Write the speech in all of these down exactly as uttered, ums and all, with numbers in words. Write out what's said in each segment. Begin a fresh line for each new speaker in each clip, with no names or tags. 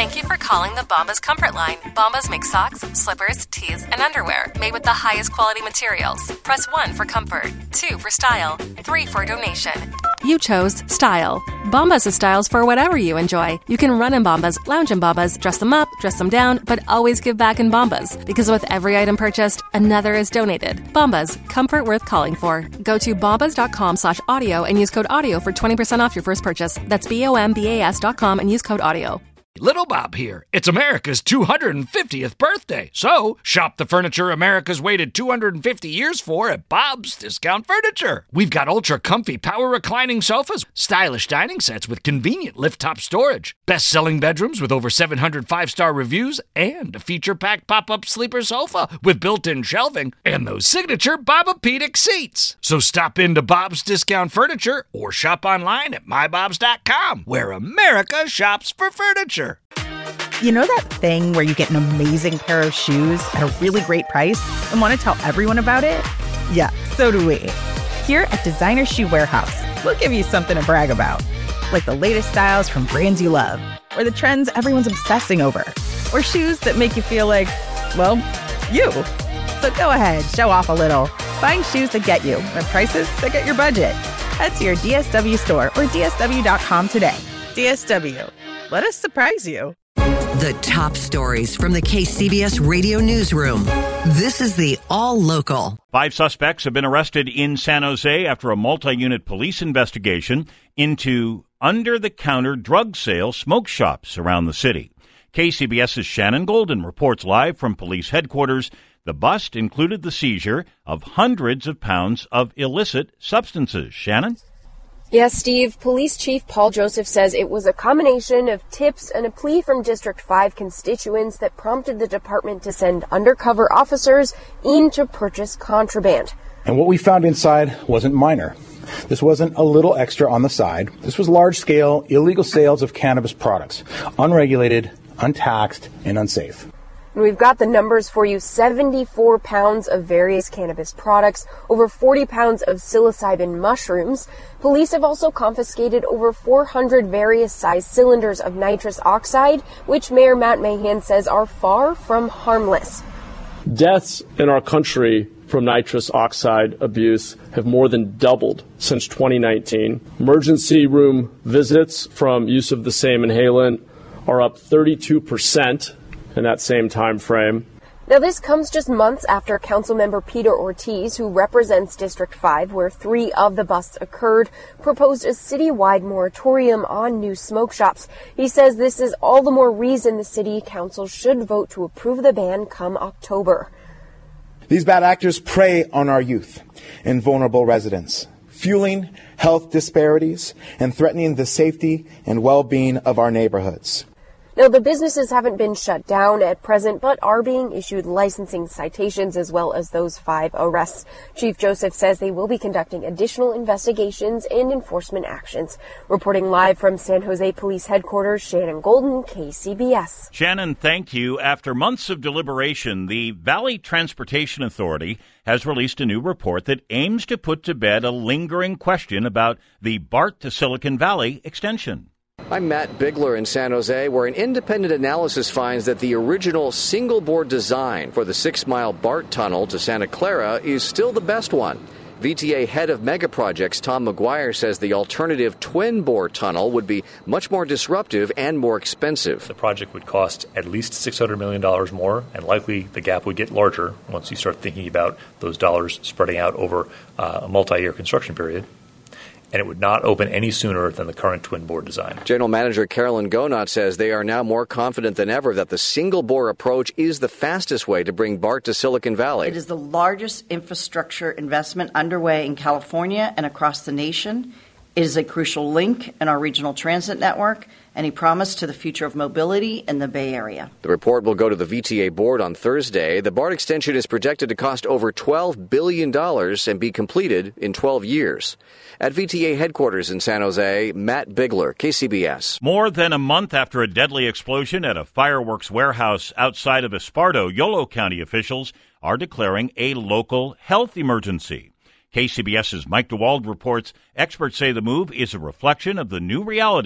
Thank you for calling the Bombas Comfort Line. Bombas make socks, slippers, tees, and underwear made with the highest quality materials. Press one for comfort, two for style, three for donation. You chose style. Bombas has styles for whatever you enjoy. You can run in Bombas, lounge in Bombas, dress them up, dress them down, but always give back in Bombas. Because with every item purchased, another is donated. Bombas, comfort worth calling for. Go to bombas.com slash audio and use code audio for twenty percent off your first purchase. That's B-O-M-B-A-S dot com and use code audio.
Little Bob here. It's America's two hundred fiftieth birthday. So, shop the furniture America's waited two hundred fifty years for at Bob's Discount Furniture. We've got ultra-comfy power reclining sofas, stylish dining sets with convenient lift-top storage, best-selling bedrooms with over seven hundred five-star reviews, and a feature-packed pop-up sleeper sofa with built-in shelving, and those signature Bob-O-Pedic seats. So stop into Bob's Discount Furniture or shop online at my bobs dot com, where America shops for furniture.
You know that thing where you get an amazing pair of shoes at a really great price and want to tell everyone about it? Yeah, so do we. Here at Designer Shoe Warehouse, we'll give you something to brag about. Like the latest styles from brands you love, or the trends everyone's obsessing over, or shoes that make you feel like, well, you. So go ahead, show off a little. Find shoes that get you at prices that get your budget. Head to your D S W store or D S W dot com today. D S W. Let us surprise you.
The top stories from the K C B S Radio Newsroom. This is the All Local.
Five suspects have been arrested in San Jose after a multi-unit police investigation into under-the-counter drug sale smoke shops around the city. KCBS's Shannon Golden reports live from police headquarters. The bust included the seizure of hundreds of pounds of illicit substances. Shannon?
Yes, Steve. Police Chief Paul Joseph says it was a combination of tips and a plea from District five constituents that prompted the department to send undercover officers in to purchase contraband.
And what we found inside wasn't minor. This wasn't a little extra on the side. This was large-scale, illegal sales of cannabis products, unregulated, untaxed, and unsafe.
And we've got the numbers for you. seventy-four pounds of various cannabis products, over forty pounds of psilocybin mushrooms. Police have also confiscated over four hundred various size cylinders of nitrous oxide, which Mayor Matt Mahan says are far from harmless.
Deaths in our country from nitrous oxide abuse have more than doubled since twenty nineteen. Emergency room visits from use of the same inhalant are up thirty-two percent. In that same time frame.
Now, this comes just months after Councilmember Peter Ortiz, who represents District five, where three of the busts occurred, proposed a citywide moratorium on new smoke shops. He says this is all the more reason the city council should vote to approve the ban come October.
These bad actors prey on our youth and vulnerable residents, fueling health disparities and threatening the safety and well-being of our neighborhoods.
Now, the businesses haven't been shut down at present, but are being issued licensing citations as well as those five arrests. Chief Joseph says they will be conducting additional investigations and enforcement actions. Reporting live from San Jose Police Headquarters, Shannon Golden, K C B S.
Shannon, thank you. After months of deliberation, the Valley Transportation Authority has released a new report that aims to put to bed a lingering question about the BART to Silicon Valley extension.
I'm Matt Bigler in San Jose, where an independent analysis finds that the original single-bore design for the six-mile BART tunnel to Santa Clara is still the best one. V T A head of mega projects Tom McGuire says the alternative twin-bore tunnel would be much more disruptive and more expensive.
The project would cost at least six hundred million dollars more, and likely the gap would get larger once you start thinking about those dollars spreading out over uh, a multi-year construction period. And it would not open any sooner than the current twin-bore design.
General Manager Carolyn Gonot says they are now more confident than ever that the single-bore approach is the fastest way to bring BART to Silicon Valley.
It is the largest infrastructure investment underway in California and across the nation. It is a crucial link in our regional transit network and a promise to the future of mobility in the Bay Area.
The report will go to the V T A board on Thursday. The BART extension is projected to cost over twelve billion dollars and be completed in twelve years. At V T A headquarters in San Jose, Matt Bigler, K C B S.
More than a month after a deadly explosion at a fireworks warehouse outside of Esparto, Yolo County officials are declaring a local health emergency. KCBS's Mike DeWald reports experts say the move is a reflection of the new realities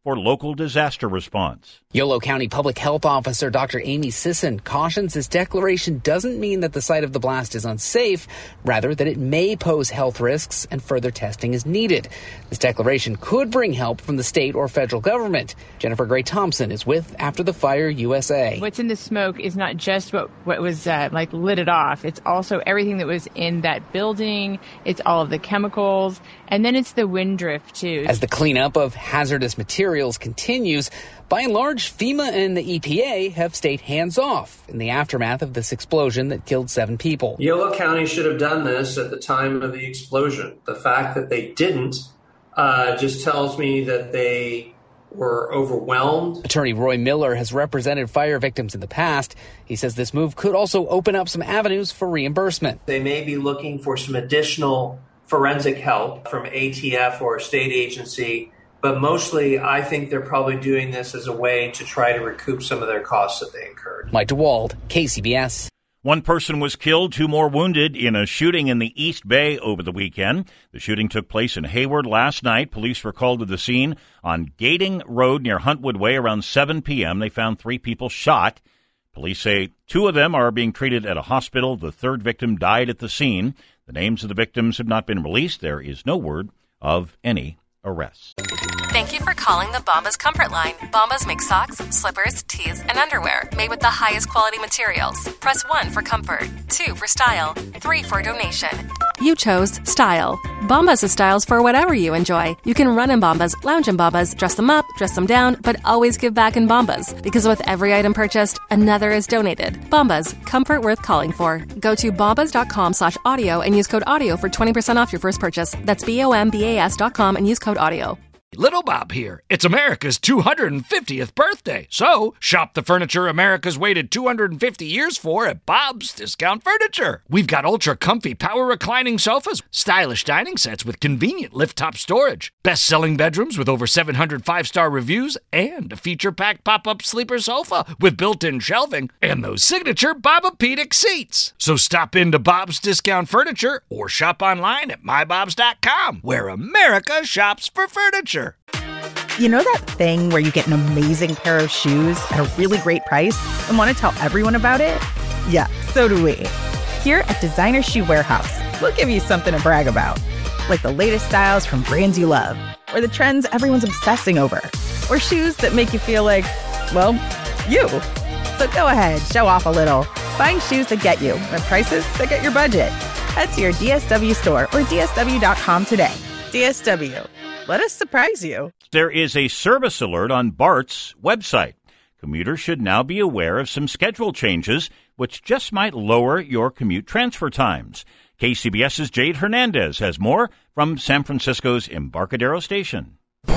for local disaster response.
Yolo County Public Health Officer Doctor Amy Sisson cautions this declaration doesn't mean that the site of the blast is unsafe, rather that it may pose health risks and further testing is needed. This declaration could bring help from the state or federal government. Jennifer Gray Thompson is with After the Fire U S A.
What's in the smoke is not just what, what was uh, like lit it off. It's also everything that was in that building. It's all of the chemicals. And then it's the wind drift, too.
As the cleanup of hazardous materials continues, by and large, FEMA and the E P A have stayed hands-off in the aftermath of this explosion that killed seven people.
Yolo County should have done this at the time of the explosion. The fact that they didn't uh, just tells me that they were overwhelmed.
Attorney Roy Miller has represented fire victims in the past. He says this move could also open up some avenues for reimbursement.
They may be looking for some additional forensic help from A T F or a state agency, but mostly I think they're probably doing this as a way to try to recoup some of their costs that they incurred.
Mike DeWald, K C B S.
One person was killed, two more wounded in a shooting in the East Bay over the weekend. The shooting took place in Hayward last night. Police were called to the scene on Gating Road near Huntwood Way around seven p.m. They found three people shot. Police say two of them are being treated at a hospital. The third victim died at the scene. The names of the victims have not been released. There is no word of any arrests.
Thank you for calling the Bombas Comfort Line. Bombas make socks, slippers, tees, and underwear made with the highest quality materials. Press one for comfort, two for style, three for donation. You chose style. Bombas has styles for whatever you enjoy. You can run in Bombas, lounge in Bombas, dress them up, dress them down, but always give back in Bombas. Because with every item purchased, another is donated. Bombas, comfort worth calling for. Go to bombas.com slash audio and use code audio for twenty percent off your first purchase. That's B-O-M-B-A-S dot com and use code audio.
Little Bob here. It's America's two hundred fiftieth birthday, so shop the furniture America's waited two hundred fifty years for at Bob's Discount Furniture. We've got ultra-comfy power reclining sofas, stylish dining sets with convenient lift-top storage, best-selling bedrooms with over seven hundred five-star reviews, and a feature-packed pop-up sleeper sofa with built-in shelving, and those signature Bob-O-Pedic seats. So stop into Bob's Discount Furniture or shop online at my bobs dot com, where America shops for furniture.
You know that thing where you get an amazing pair of shoes at a really great price and want to tell everyone about it? Yeah, so do we. Here at Designer Shoe Warehouse, we'll give you something to brag about. Like the latest styles from brands you love, or the trends everyone's obsessing over, or shoes that make you feel like, well, you. So go ahead, show off a little. Find shoes that get you at prices that get your budget. Head to your D S W store or D S W dot com today. D S W. Let us surprise you.
There is a service alert on BART's website. Commuters should now be aware of some schedule changes, which just might lower your commute transfer times. K C B S's Jade Hernandez has more from San Francisco's Embarcadero Station.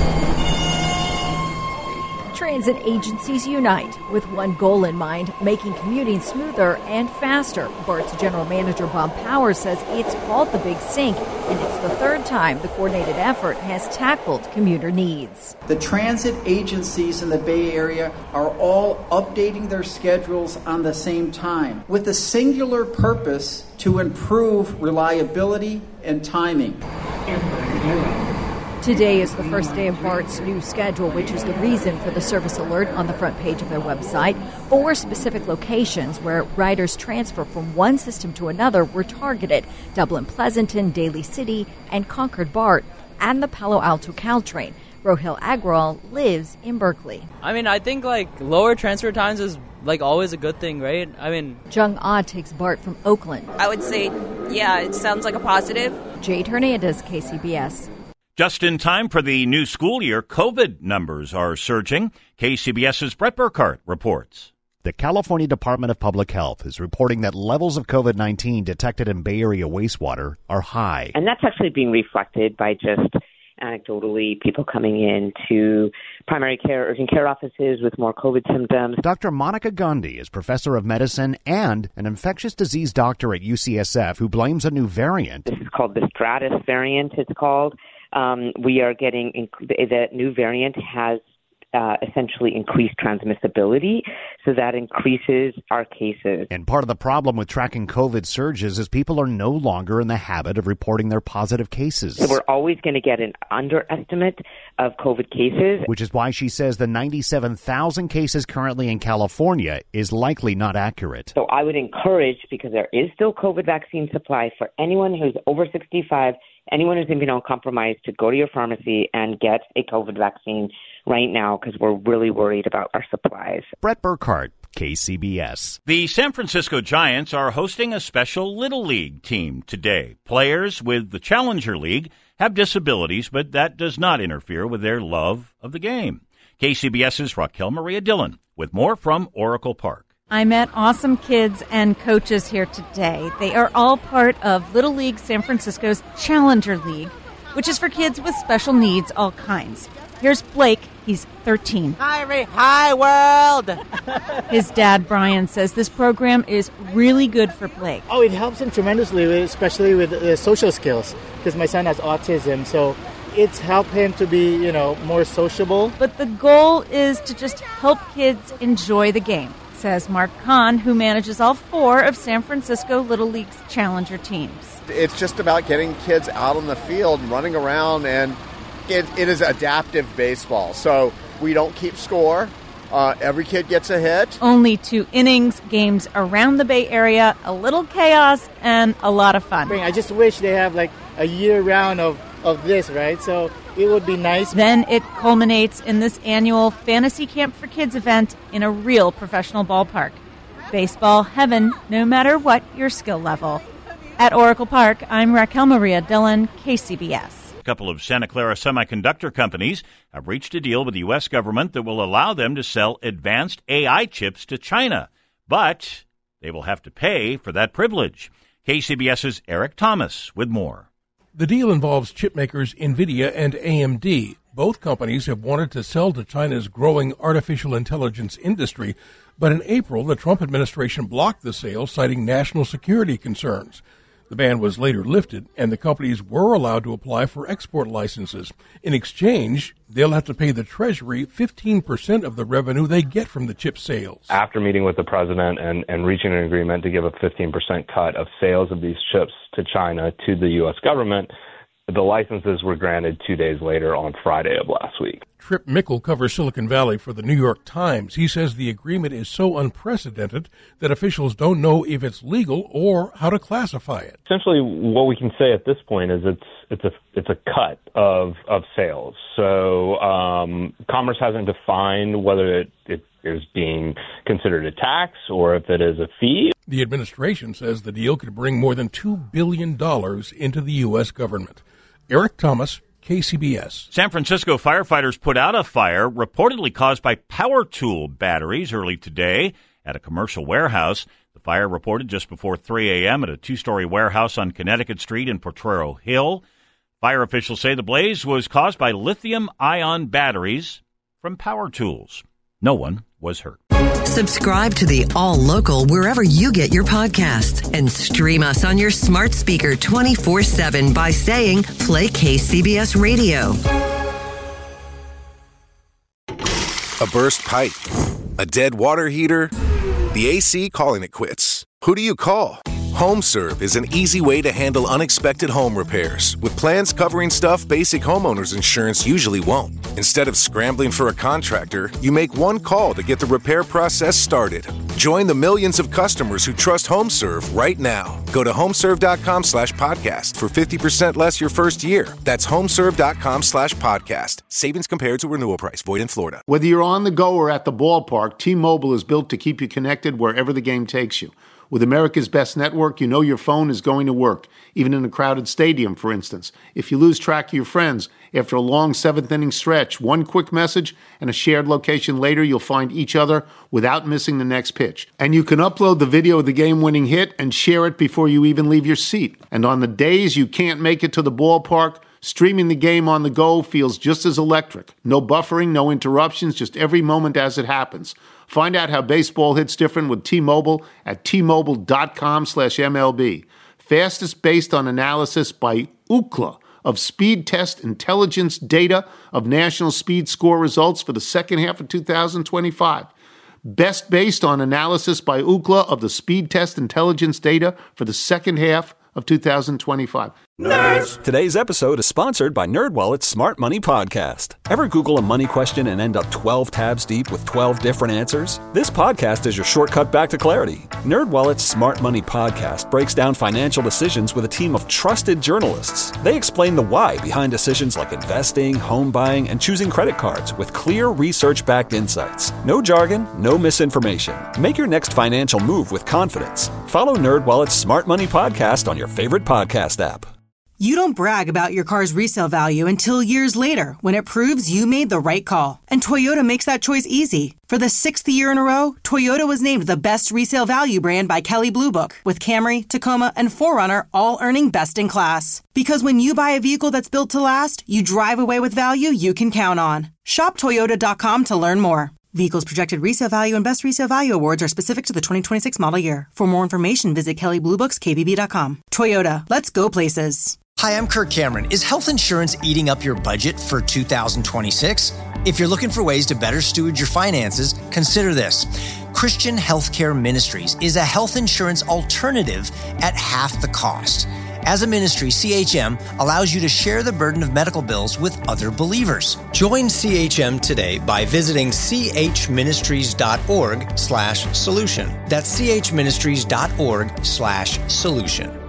Transit agencies unite with one goal in mind, making commuting smoother and faster. BART's general manager Bob Powers says it's called the Big Sink, and it's the third time the coordinated effort has tackled commuter needs.
The transit agencies in the Bay Area are all updating their schedules on the same time with the singular purpose to improve reliability and timing.
Today is the first day of BART's new schedule, which is the reason for the service alert on the front page of their website. Four specific locations where riders transfer from one system to another were targeted: Dublin Pleasanton, Daly City, and Concord BART, and the Palo Alto Caltrain. Rohil Agrawal lives in Berkeley.
I mean, I think, like, lower transfer times is, like, always a good thing, right? I mean...
Jung Ah takes BART from Oakland.
I would say, yeah, it sounds like a positive.
Jade Hernandez, K C B S.
Just in time for the new school year, COVID numbers are surging. K C B S's Brett Burkhart reports.
The California Department of Public Health is reporting that levels of COVID nineteen detected in Bay Area wastewater are high.
And that's actually being reflected by just anecdotally people coming in to primary care, urgent care offices with more COVID symptoms.
Doctor Monica Gandhi is professor of medicine and an infectious disease doctor at U C S F who blames a new variant.
This is called the Stratus variant, it's called. Um, we are getting, the new variant has uh, essentially increase transmissibility. So that increases our cases.
And part of the problem with tracking COVID surges is people are no longer in the habit of reporting their positive cases.
So we're always going to get an underestimate of COVID cases.
Which is why she says the ninety-seven thousand cases currently in California is likely not accurate.
So I would encourage, because there is still COVID vaccine supply, for anyone who's over sixty-five, anyone who's immunocompromised, to go to your pharmacy and get a COVID vaccine right now, because we're really worried about our supplies.
Brett Burkhart, K C B S.
The San Francisco Giants are hosting a special Little League team today. Players with the Challenger League have disabilities, but that does not interfere with their love of the game. KCBS's Raquel Maria Dillon with more from Oracle Park.
I met awesome kids and coaches here today. They are all part of Little League San Francisco's Challenger League, which is for kids with special needs, all kinds. Here's Blake. He's thirteen.
Hi, Ray. Hi, world.
His dad, Brian, says this program is really good for Blake.
Oh, it helps him tremendously, especially with uh, social skills, because my son has autism, so it's helped him to be, you know, more sociable.
But the goal is to just help kids enjoy the game, says Mark Kahn, who manages all four of San Francisco Little League's Challenger teams.
It's just about getting kids out on the field and running around, and it, it is adaptive baseball. So we don't keep score. Uh, every kid gets a hit.
Only two innings, games around the Bay Area, a little chaos, and a lot of fun.
I just wish they have like a year round of, of this, right? So it would be nice.
Then it culminates in this annual Fantasy Camp for Kids event in a real professional ballpark. Baseball heaven, no matter what your skill level. At Oracle Park, I'm Raquel Maria Dillon, K C B S.
A couple of Santa Clara semiconductor companies have reached a deal with the U S government that will allow them to sell advanced A I chips to China. But they will have to pay for that privilege. KCBS's Eric Thomas with more.
The deal involves chipmakers NVIDIA and A M D. Both companies have wanted to sell to China's growing artificial intelligence industry, but in April, the Trump administration blocked the sale, citing national security concerns. The ban was later lifted, and the companies were allowed to apply for export licenses. In exchange, they'll have to pay the Treasury fifteen percent of the revenue they get from the chip sales.
After meeting with the president and, and reaching an agreement to give a fifteen percent cut of sales of these chips to China to the U S government, the licenses were granted two days later on Friday of last week.
Trip Mickle covers Silicon Valley for the New York Times. He says the agreement is so unprecedented that officials don't know if it's legal or how to classify it.
Essentially, what we can say at this point is it's it's a it's a cut of of sales. So um, Commerce hasn't defined whether it, it is being considered a tax or if it is a fee.
The administration says the deal could bring more than two billion dollars into the U S government. Eric Thomas, K C B S.
San Francisco firefighters put out a fire reportedly caused by power tool batteries early today at a commercial warehouse. The fire reported just before three a.m. at a two-story warehouse on Connecticut Street in Potrero Hill. Fire officials say the blaze was caused by lithium-ion batteries from power tools. No one was hurt.
Subscribe to the All Local wherever you get your podcasts and stream us on your smart speaker twenty-four seven by saying play K C B S Radio.
A burst pipe, a dead water heater, the A C calling it quits. Who do you call? HomeServe is an easy way to handle unexpected home repairs with plans covering stuff basic homeowners insurance usually won't. Instead of scrambling for a contractor, you make one call to get the repair process started. Join the millions of customers who trust HomeServe right now. Go to homeserve.com slash podcast for fifty percent less your first year. That's homeserve.com slash podcast. Savings compared to renewal price. Void in Florida.
Whether you're on the go or at the ballpark, T-Mobile is built to keep you connected wherever the game takes you. With America's best network, you know your phone is going to work, even in a crowded stadium, for instance. If you lose track of your friends, after a long seventh-inning stretch, one quick message and a shared location later, you'll find each other without missing the next pitch. And you can upload the video of the game-winning hit and share it before you even leave your seat. And on the days you can't make it to the ballpark, streaming the game on the go feels just as electric. No buffering, no interruptions, just every moment as it happens. Find out how baseball hits different with T-Mobile at T-Mobile.com slash MLB. Fastest based on analysis by Ookla, of speed test intelligence data of national speed score results for the second half of two thousand twenty-five. Best based on analysis by Ookla of the speed test intelligence data for the second half of two thousand twenty-five.
Nerds! Today's episode is sponsored by NerdWallet's Smart Money Podcast. Ever Google a money question and end up twelve tabs deep with twelve different answers? This podcast is your shortcut back to clarity. NerdWallet's Smart Money Podcast breaks down financial decisions with a team of trusted journalists. They explain the why behind decisions like investing, home buying, and choosing credit cards with clear research-backed insights. No jargon, no misinformation. Make your next financial move with confidence. Follow NerdWallet's Smart Money Podcast on your favorite podcast app.
You don't brag about your car's resale value until years later when it proves you made the right call. And Toyota makes that choice easy. For the sixth year in a row, Toyota was named the best resale value brand by Kelley Blue Book, with Camry, Tacoma, and four runner all earning best in class. Because when you buy a vehicle that's built to last, you drive away with value you can count on. Shop Toyota dot com to learn more. Vehicles projected resale value and best resale value awards are specific to the twenty twenty-six model year. For more information, visit Kelley Blue Books K B B dot com. Toyota, let's go places.
Hi, I'm Kirk Cameron. Is health insurance eating up your budget for two thousand twenty-six? If you're looking for ways to better steward your finances, consider this. Christian Healthcare Ministries is a health insurance alternative at half the cost. As a ministry, C H M allows you to share the burden of medical bills with other believers. Join C H M today by visiting chministries.org slash solution. That's chministries.org slash solution.